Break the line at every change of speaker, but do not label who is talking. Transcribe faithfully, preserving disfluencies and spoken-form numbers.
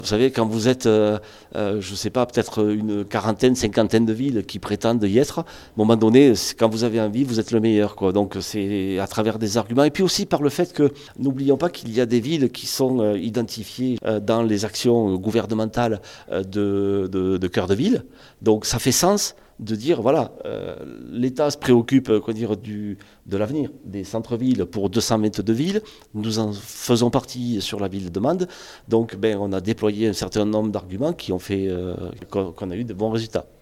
Vous savez, quand vous êtes, euh, euh, je ne sais pas, peut-être une quarantaine, cinquantaine de villes qui prétendent y être, à un moment donné, quand vous avez envie, vous êtes le meilleur, quoi. Donc c'est à travers des arguments. Et puis aussi par le fait que, n'oublions pas qu'il y a des villes qui sont euh, identifiées euh, dans les actions gouvernementales euh, de, de, de cœur de ville. Donc ça fait sens de dire, voilà, euh, l'État se préoccupe euh, quoi dire, du, de l'avenir des centres-villes pour deux cent vingt-deux villes. Nous en faisons partie sur la ville de Mende. Donc ben, on a déployé un certain nombre d'arguments qui ont fait euh, qu'on a eu de bons résultats.